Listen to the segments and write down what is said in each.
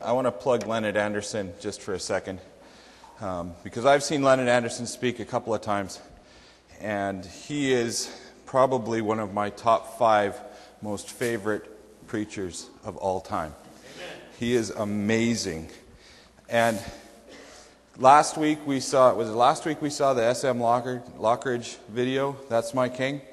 I want to plug Leonard Anderson just for a second, because I've seen Leonard Anderson speak a couple of times, and he is probably one of my top 5 most favorite preachers of all time. Amen. He is amazing. And last week we saw the S.M. Lockridge video, That's My King?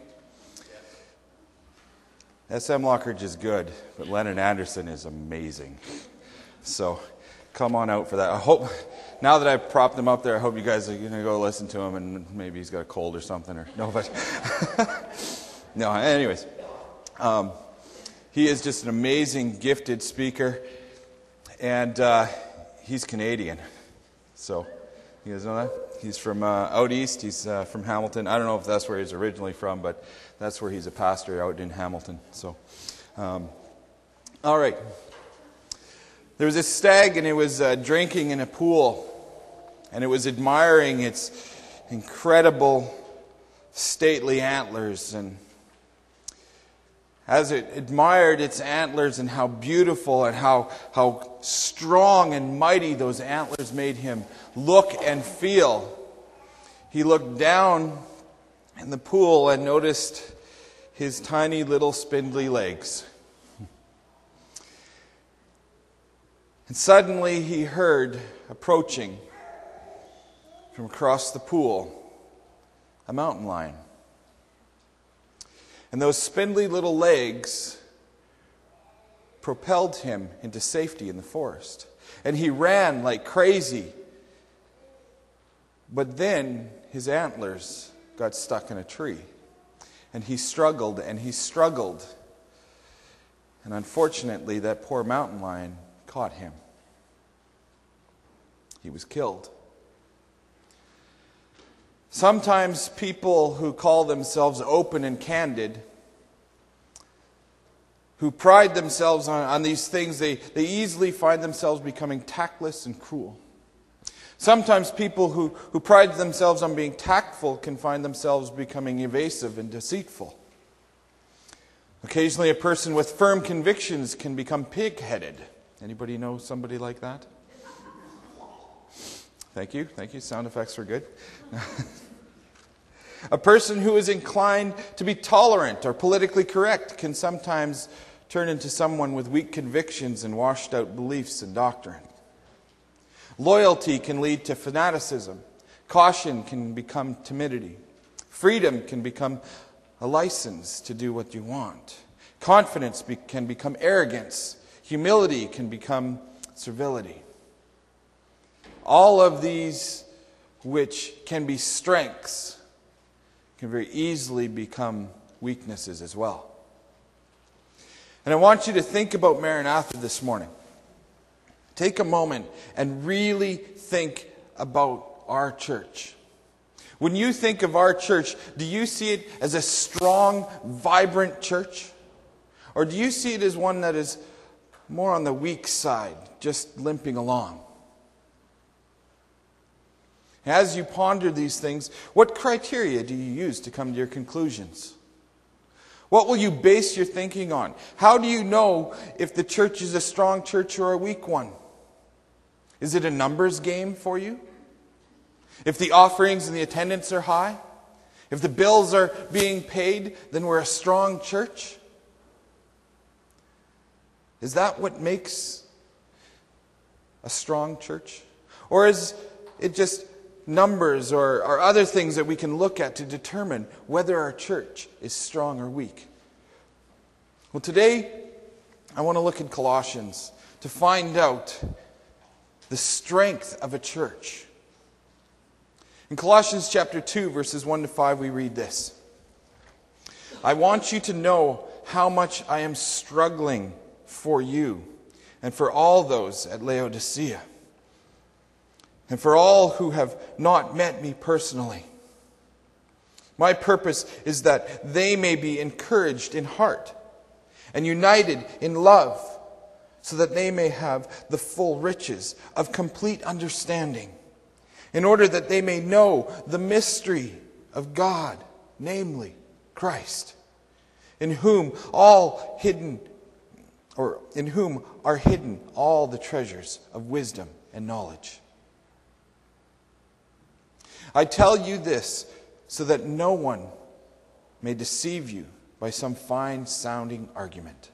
S.M. Lockridge is good, but Leonard Anderson is amazing. So come on out for that. I hope, now that I've propped him up there, I hope you guys are going to go listen to him, and maybe he's got a cold or something. No, anyways. He is just an amazing, gifted speaker, and he's Canadian. So, you guys know that? He's from out east. He's from Hamilton. I don't know if that's where he's originally from, but that's where he's a pastor, out in Hamilton. So, all right. There was a stag, and it was drinking in a pool, and it was admiring its incredible, stately antlers. And as it admired its antlers and how beautiful and how strong and mighty those antlers made him look and feel, he looked down in the pool and noticed his tiny little spindly legs. And suddenly he heard approaching from across the pool a mountain lion. And those spindly little legs propelled him into safety in the forest. And he ran like crazy. But then his antlers got stuck in a tree. And he struggled and he struggled. And unfortunately, that poor mountain lion caught him. He was killed. Sometimes people who call themselves open and candid, who pride themselves on these things, they easily find themselves becoming tactless and cruel. Sometimes people who pride themselves on being tactful can find themselves becoming evasive and deceitful. Occasionally a person with firm convictions can become pig-headed. Anybody know somebody like that? Thank you. Sound effects were good. A person who is inclined to be tolerant or politically correct can sometimes turn into someone with weak convictions and washed out beliefs and doctrine. Loyalty can lead to fanaticism. Caution can become timidity. Freedom can become a license to do what you want. Confidence can become arrogance. Humility can become servility. All of these, which can be strengths, can very easily become weaknesses as well. And I want you to think about Maranatha this morning. Take a moment and really think about our church. When you think of our church, do you see it as a strong, vibrant church? Or do you see it as one that is more on the weak side, just limping along? As you ponder these things, what criteria do you use to come to your conclusions? What will you base your thinking on? How do you know if the church is a strong church or a weak one? Is it a numbers game for you? If the offerings and the attendance are high? If the bills are being paid, then we're a strong church? Is that what makes a strong church? Or is it just numbers or other things that we can look at to determine whether our church is strong or weak? Well, today I want to look at Colossians to find out the strength of a church. In Colossians chapter 2, verses 1 to 5, we read this. I want you to know how much I am struggling for you and for all those at Laodicea, and for all who have not met me personally. My purpose is that they may be encouraged in heart and united in love, so that they may have the full riches of complete understanding, in order that they may know the mystery of God, namely Christ, in whom all or in whom are hidden all the treasures of wisdom and knowledge. I tell you this so that no one may deceive you by some fine-sounding argument.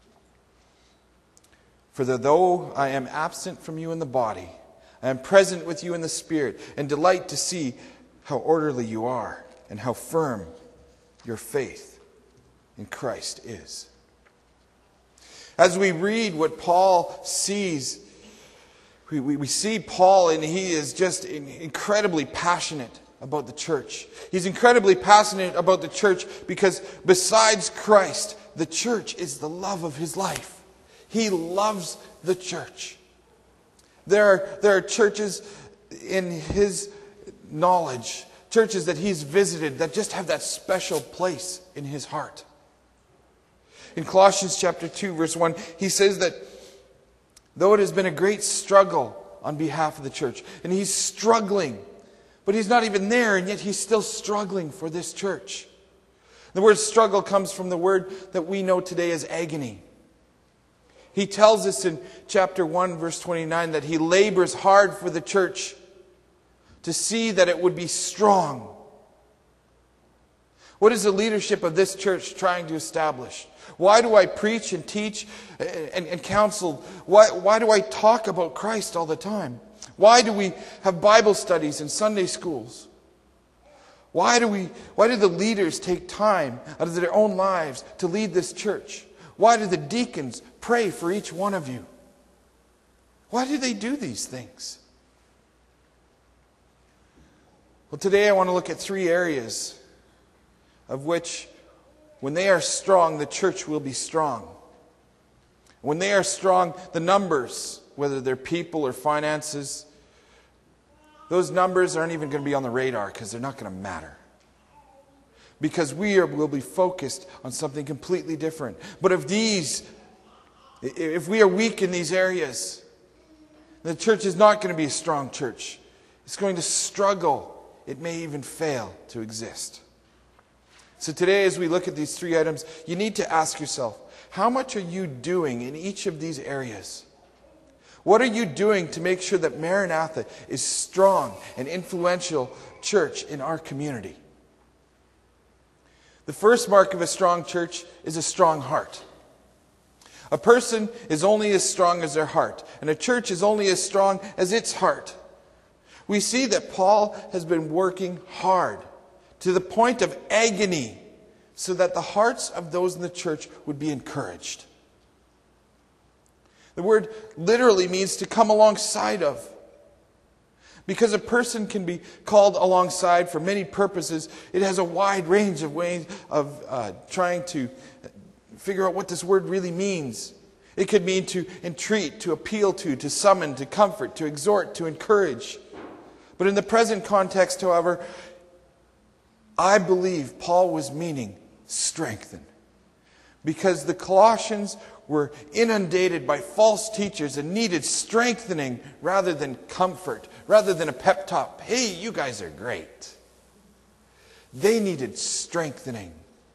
For though I am absent from you in the body, I am present with you in the spirit, and delight to see how orderly you are and how firm your faith in Christ is. As we read what Paul sees, we see Paul, and he is just incredibly passionate about the church. He's incredibly passionate about the church because besides Christ, the church is the love of his life. He loves the church. There are churches in his knowledge, churches that he's visited that just have that special place in his heart. In Colossians chapter 2, verse 1, he says that though it has been a great struggle on behalf of the church, and he's struggling, but he's not even there, and yet he's still struggling for this church. The word struggle comes from the word that we know today as agony. He tells us in chapter 1, verse 29, that he labors hard for the church to see that it would be strong. What is the leadership of this church trying to establish? Why do I preach and teach and counsel? Why do I talk about Christ all the time? Why do we have Bible studies and Sunday schools? Why do the leaders take time out of their own lives to lead this church? Why do the deacons pray for each one of you? Why do they do these things? Well, today I want to look at 3 areas of which, when they are strong, the church will be strong. When they are strong, the numbers, whether they're people or finances, those numbers aren't even going to be on the radar because they're not going to matter. Because will be focused on something completely different. But if we are weak in these areas, the church is not going to be a strong church. It's going to struggle. It may even fail to exist. So today, as we look at these 3 items, you need to ask yourself, how much are you doing in each of these areas? What are you doing to make sure that Maranatha is strong and influential church in our community? The first mark of a strong church is a strong heart. A person is only as strong as their heart, and a church is only as strong as its heart. We see that Paul has been working hard to the point of agony so that the hearts of those in the church would be encouraged. The word literally means to come alongside of. Because a person can be called alongside for many purposes, it has a wide range of ways of trying to figure out what this word really means. It could mean to entreat, to appeal to summon, to comfort, to exhort, to encourage. But in the present context, however, I believe Paul was meaning strengthen. Because the Colossians were inundated by false teachers and needed strengthening rather than comfort, rather than a pep talk. Hey, you guys are great. They needed strengthening.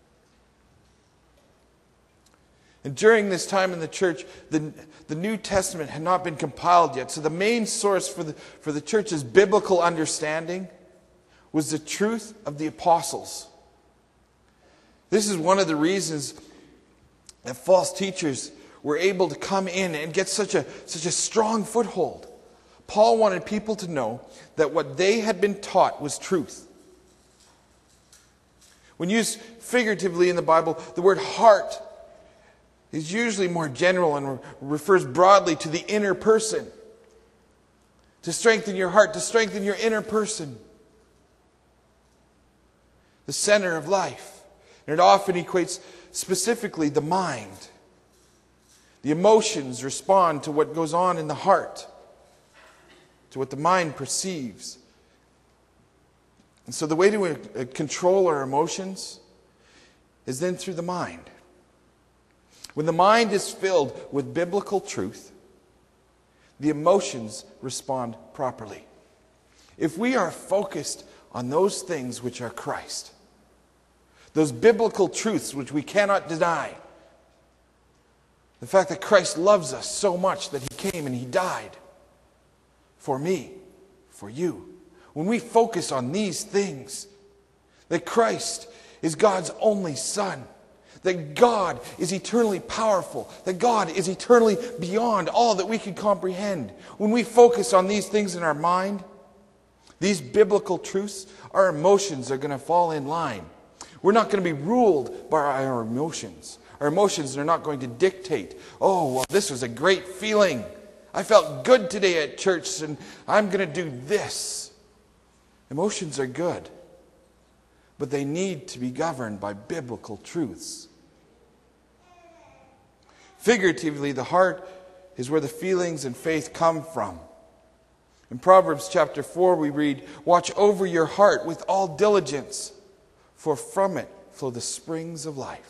And during this time in the church, the New Testament had not been compiled yet. So the main source for the church's biblical understanding was the truth of the apostles. This is one of the reasons that false teachers were able to come in and get such a strong foothold. Paul wanted people to know that what they had been taught was truth. When used figuratively in the Bible, the word heart is usually more general and refers broadly to the inner person. To strengthen your heart, to strengthen your inner person. The center of life. And it often equates specifically the mind. The emotions respond to what goes on in the heart, to what the mind perceives. And so the way to control our emotions is then through the mind. When the mind is filled with biblical truth, the emotions respond properly. If we are focused on those things which are Christ, those biblical truths which we cannot deny, The fact that Christ loves us so much that He came and He died for me, for you. When we focus on these things, that Christ is God's only Son, that God is eternally powerful, that God is eternally beyond all that we can comprehend. When we focus on these things in our mind, these biblical truths, our emotions are going to fall in line. We're not going to be ruled by our emotions. Our emotions are not going to dictate, oh, well, this was a great feeling. I felt good today at church and I'm going to do this. Emotions are good, but they need to be governed by biblical truths. Figuratively, the heart is where the feelings and faith come from. In Proverbs chapter 4 we read, "Watch over your heart with all diligence, for from it flow the springs of life."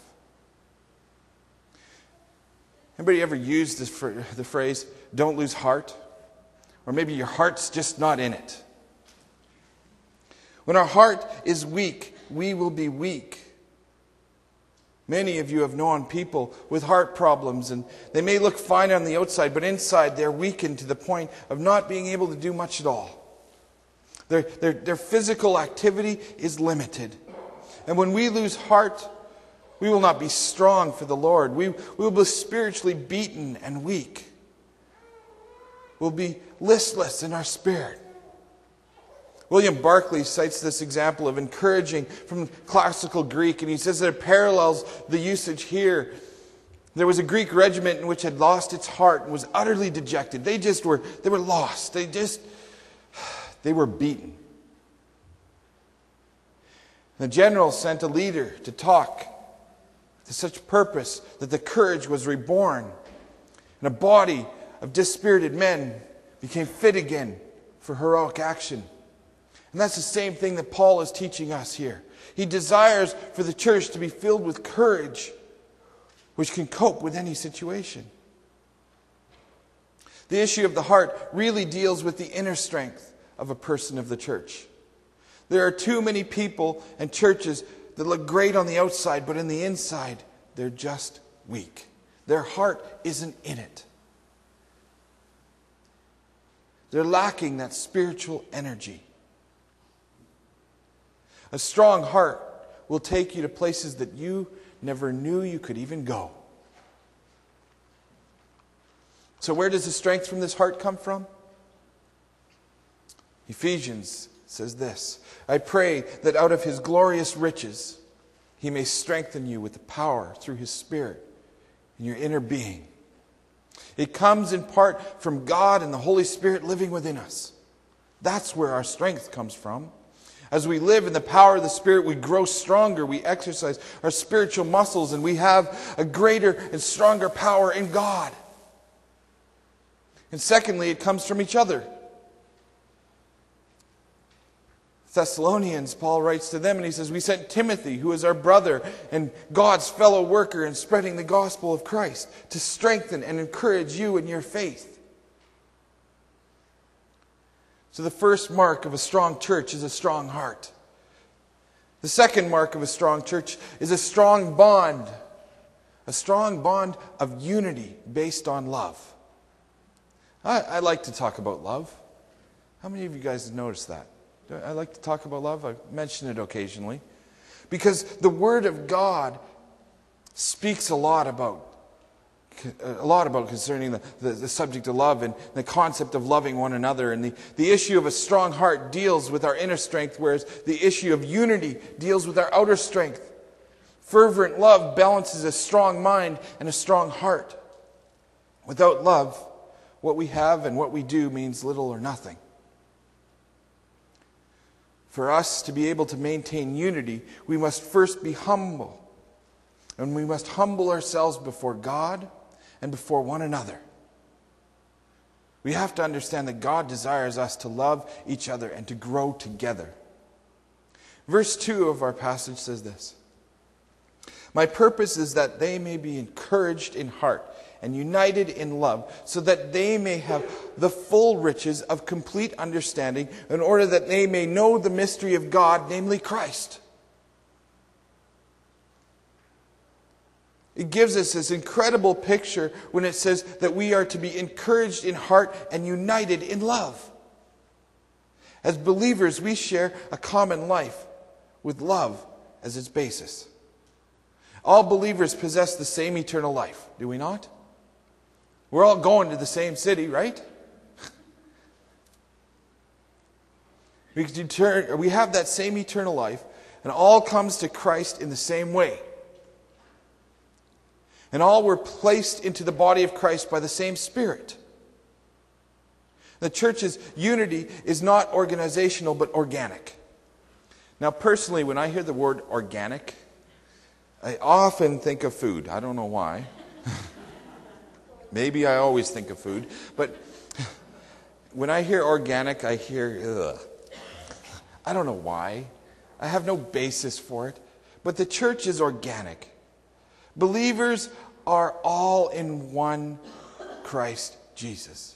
Anybody ever used the phrase, "don't lose heart"? Or maybe your heart's just not in it. When our heart is weak, we will be weak. Many of you have known people with heart problems, and they may look fine on the outside, but inside they're weakened to the point of not being able to do much at all. Their physical activity is limited. And when we lose heart, we will not be strong for the Lord. We will be spiritually beaten and weak. We'll be listless in our spirit. William Barclay cites this example of encouraging from classical Greek, and he says that it parallels the usage here. There was a Greek regiment in which had lost its heart and was utterly dejected. They were lost. They were beaten. The general sent a leader to talk to such purpose that the courage was reborn, and a body of dispirited men became fit again for heroic action. And that's the same thing that Paul is teaching us here. He desires for the church to be filled with courage, which can cope with any situation. The issue of the heart really deals with the inner strength of a person of the church. There are too many people and churches that look great on the outside, but in the inside, they're just weak. Their heart isn't in it. They're lacking that spiritual energy. A strong heart will take you to places that you never knew you could even go. So where does the strength from this heart come from? Ephesians says this, "I pray that out of His glorious riches He may strengthen you with the power through His Spirit in your inner being." It comes in part from God and the Holy Spirit living within us. That's where our strength comes from. As we live in the power of the Spirit, we grow stronger, we exercise our spiritual muscles, and we have a greater and stronger power in God. And secondly, it comes from each other. Thessalonians, Paul writes to them and he says, "We sent Timothy, who is our brother and God's fellow worker in spreading the gospel of Christ, to strengthen and encourage you in your faith." So the first mark of a strong church is a strong heart. The second mark of a strong church is a strong bond of unity based on love. I like to talk about love. How many of you guys have noticed that? I like to talk about love. I mention it occasionally. Because the Word of God speaks a lot about concerning the subject of love and the concept of loving one another. And the issue of a strong heart deals with our inner strength, whereas the issue of unity deals with our outer strength. Fervent love balances a strong mind and a strong heart. Without love, what we have and what we do means little or nothing. For us to be able to maintain unity, we must first be humble. And we must humble ourselves before God and before one another. We have to understand that God desires us to love each other and to grow together. Verse 2 of our passage says this, "My purpose is that they may be encouraged in heart and united in love, so that they may have the full riches of complete understanding, in order that they may know the mystery of God, namely Christ." It gives us this incredible picture when it says that we are to be encouraged in heart and united in love. As believers, we share a common life with love as its basis. All believers possess the same eternal life, do we not? We're all going to the same city, right? We have that same eternal life, and all comes to Christ in the same way. And all were placed into the body of Christ by the same Spirit. The church's unity is not organizational, but organic. Now, personally, when I hear the word organic, I often think of food. I don't know why. Maybe I always think of food. But when I hear organic, I hear, ugh. I don't know why. I have no basis for it. But the church is organic. Believers are all in one Christ Jesus.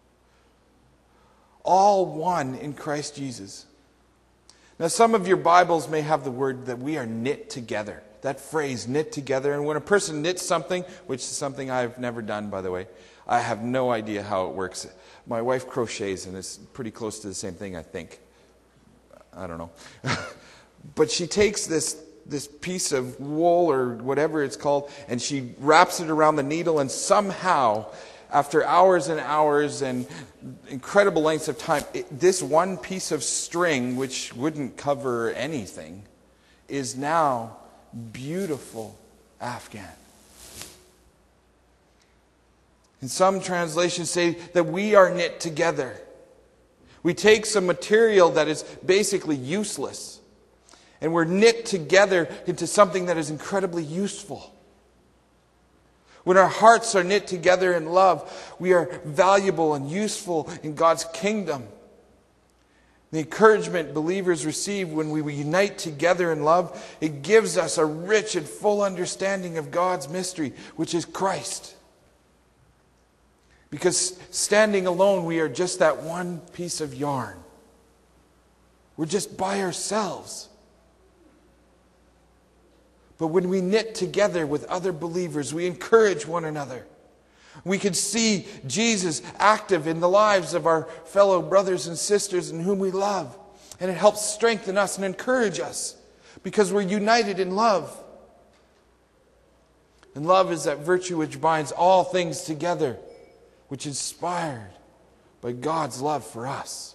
All one in Christ Jesus. Now, some of your Bibles may have the word that we are knit together. That phrase, knit together. And when a person knits something, which is something I've never done, by the way, I have no idea how it works. My wife crochets, and it's pretty close to the same thing, I think. I don't know. But she takes this piece of wool or whatever it's called, and she wraps it around the needle, and somehow, after hours and hours and incredible lengths of time, this one piece of string, which wouldn't cover anything, is now beautiful Afghan. And some translations say that we are knit together. We take some material that is basically useless, and we're knit together into something that is incredibly useful. When our hearts are knit together in love, we are valuable and useful in God's kingdom. The encouragement believers receive when we unite together in love, it gives us a rich and full understanding of God's mystery, which is Christ. Because standing alone, we are just that one piece of yarn. We're just by ourselves. But when we knit together with other believers, we encourage one another. We can see Jesus active in the lives of our fellow brothers and sisters in whom we love. And it helps strengthen us and encourage us because we're united in love. And love is that virtue which binds all things together, which is inspired by God's love for us.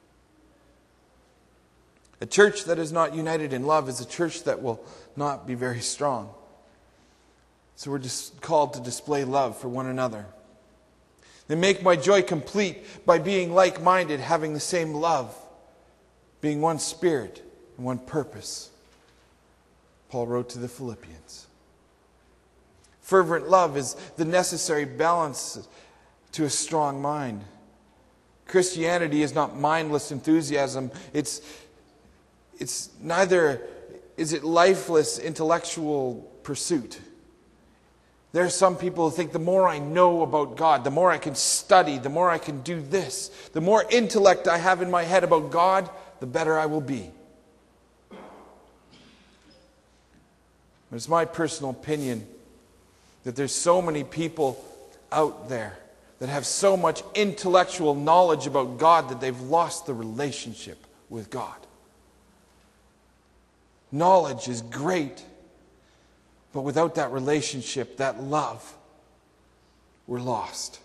A church that is not united in love is a church that will not be very strong. So we're just called to display love for one another. They make my joy complete by being like-minded, having the same love, being one spirit and one purpose. Paul wrote to the Philippians. Fervent love is the necessary balance to a strong mind. Christianity is not mindless enthusiasm. It's neither is it lifeless intellectual pursuit. There are some people who think the more I know about God, the more I can study, the more I can do this, the more intellect I have in my head about God, the better I will be. It's my personal opinion that there's so many people out there that have so much intellectual knowledge about God that they've lost the relationship with God. Knowledge is great, but without that relationship, that love, we're lost.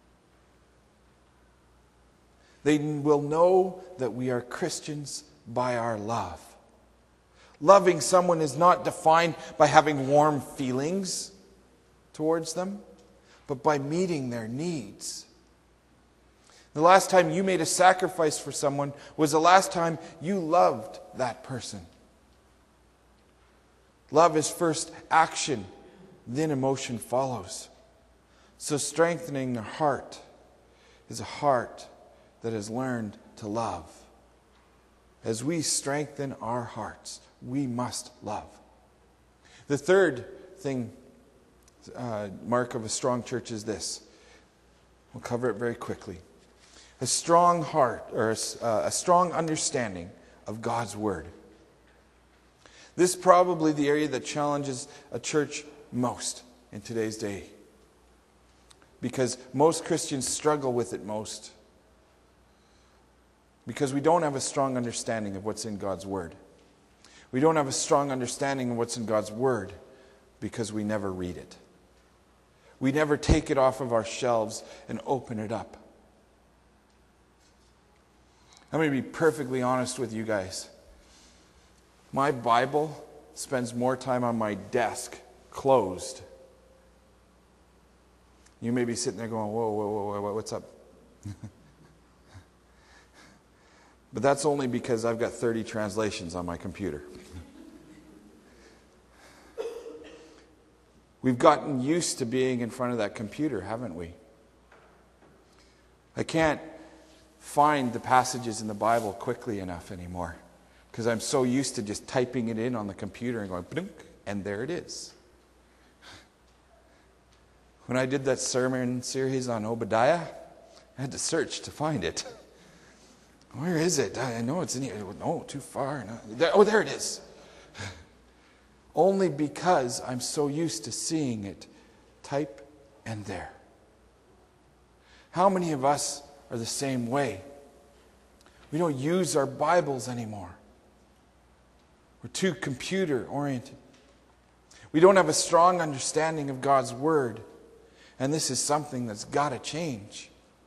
They will know that we are Christians by our love. Loving someone is not defined by having warm feelings towards them, but by meeting their needs. The last time you made a sacrifice for someone was the last time you loved that person. Love is first action, then emotion follows. So strengthening the heart is a heart that has learned to love. As we strengthen our hearts, we must love. The third thing, mark of a strong church is this. We'll cover it very quickly. A strong heart, or a strong understanding of God's Word. This is probably the area that challenges a church most in today's day. Because most Christians struggle with it most. Because we don't have a strong understanding of what's in God's Word. We don't have a strong understanding of what's in God's Word because we never read it. We never take it off of our shelves and open it up. I'm going to be perfectly honest with you guys. My Bible spends more time on my desk, closed. You may be sitting there going, whoa, what's up? But that's only because I've got 30 translations on my computer. We've gotten used to being in front of that computer, haven't we? I can't find the passages in the Bible quickly enough anymore because I'm so used to just typing it in on the computer and going, blink, and there it is. When I did that sermon series on Obadiah, I had to search to find it. Where is it? I know it's in here. No, too far. No. There it is. Only because I'm so used to seeing it type and there. How many of us are the same way? We don't use our Bibles anymore. We're too computer oriented. We don't have a strong understanding of God's Word. And this is something that's got to change.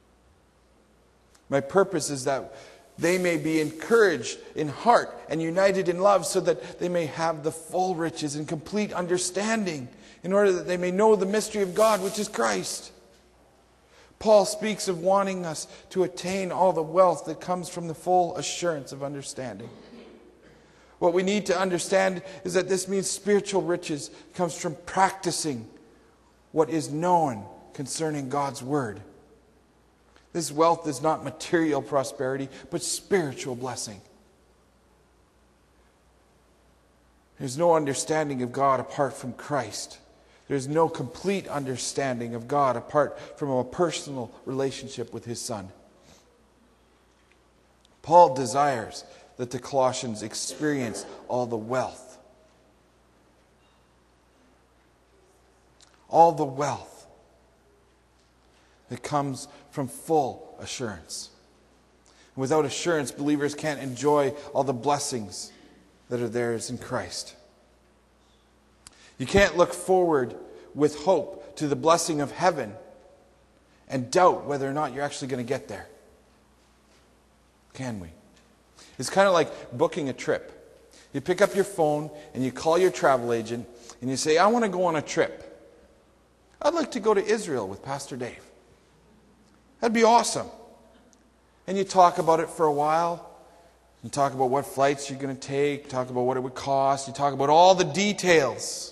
My purpose is that they may be encouraged in heart and united in love so that they may have the full riches and complete understanding in order that they may know the mystery of God, which is Christ. Paul speaks of wanting us to attain all the wealth that comes from the full assurance of understanding. What we need to understand is that this means spiritual riches comes from practicing what is known concerning God's Word. This wealth is not material prosperity, but spiritual blessing. There's no understanding of God apart from Christ. There's no complete understanding of God apart from a personal relationship with His Son. Paul desires that the Colossians experience all the wealth. All the wealth that comes from full assurance. Without assurance, believers can't enjoy all the blessings that are theirs in Christ. You can't look forward with hope to the blessing of heaven and doubt whether or not you're actually going to get there. Can we? It's kind of like booking a trip. You pick up your phone and you call your travel agent and you say, I want to go on a trip. I'd like to go to Israel with Pastor Dave. That'd be awesome. And you talk about it for a while. You talk about what flights you're going to take. Talk about what it would cost. You talk about all the details.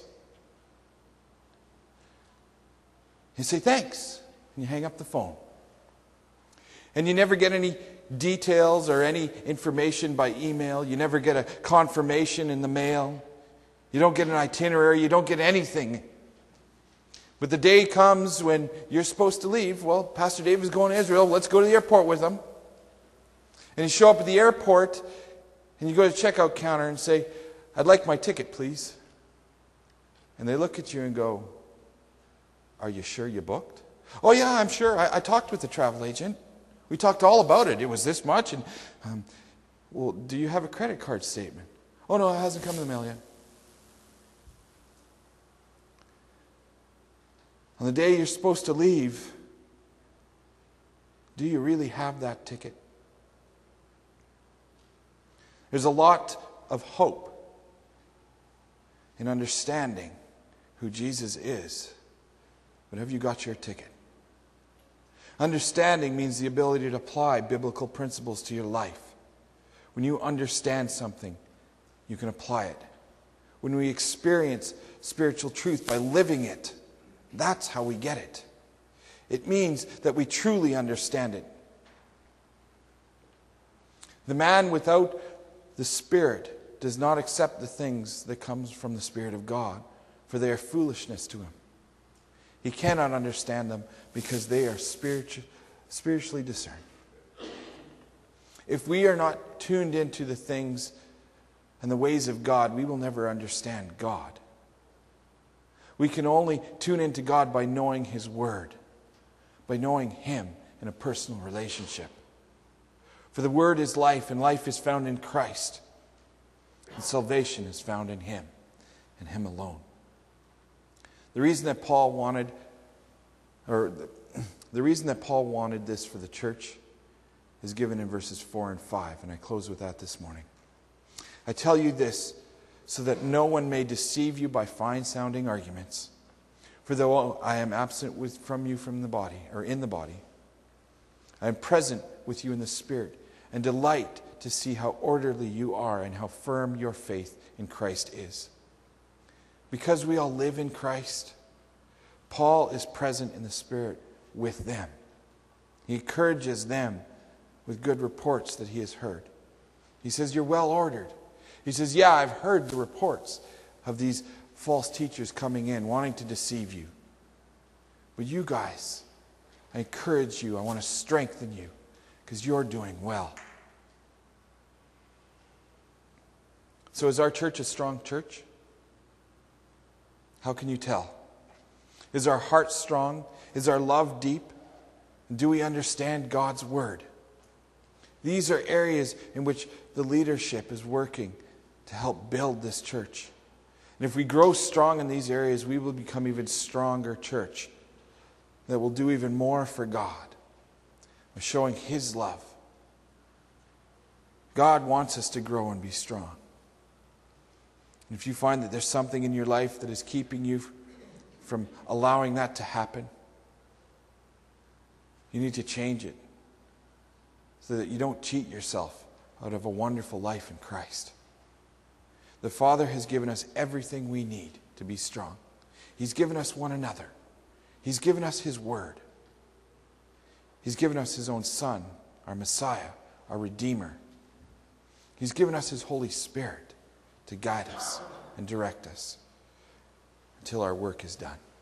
You say, thanks. And you hang up the phone. And you never get any details or any information by email. You never get a confirmation in the mail. You don't get an itinerary. You don't get anything. But the day comes when you're supposed to leave. Well, Pastor Dave is going to Israel. Let's go to the airport with him. And you show up at the airport and you go to the checkout counter and say, I'd like my ticket, please. And they look at you and go, are you sure you booked? Oh, yeah, I'm sure. I talked with the travel agent. We talked all about it. It was this much. And well, do you have a credit card statement? Oh, no, it hasn't come in the mail yet. On the day you're supposed to leave, do you really have that ticket? There's a lot of hope in understanding who Jesus is. But have you got your ticket? Understanding means the ability to apply biblical principles to your life. When you understand something, you can apply it. When we experience spiritual truth by living it, that's how we get it. It means that we truly understand it. The man without the Spirit does not accept the things that comes from the Spirit of God, for they are foolishness to him. He cannot understand them because they are spiritually discerned. If we are not tuned into the things and the ways of God, we will never understand God. We can only tune into God by knowing His Word, by knowing Him in a personal relationship. For the Word is life, and life is found in Christ. And salvation is found in Him, and Him alone. The reason that Paul wanted this for the church is given in verses 4 and 5, and I close with that this morning. I tell you this, so that no one may deceive you by fine-sounding arguments. For though I am absent from you from the body, or in the body, I am present with you in the Spirit, and delight to see how orderly you are and how firm your faith in Christ is. Because we all live in Christ, Paul is present in the Spirit with them. He encourages them with good reports that he has heard. He says, you're well ordered. He says, yeah, I've heard the reports of these false teachers coming in, wanting to deceive you. But you guys, I encourage you, I want to strengthen you, because you're doing well. So is our church a strong church? How can you tell? Is our heart strong? Is our love deep? Do we understand God's Word? These are areas in which the leadership is working to help build this church. And if we grow strong in these areas, we will become even stronger church that will do even more for God by showing His love. God wants us to grow and be strong. And if you find that there's something in your life that is keeping you from allowing that to happen, you need to change it so that you don't cheat yourself out of a wonderful life in Christ. The Father has given us everything we need to be strong. He's given us one another. He's given us His Word. He's given us His own Son, our Messiah, our Redeemer. He's given us His Holy Spirit to guide us and direct us until our work is done.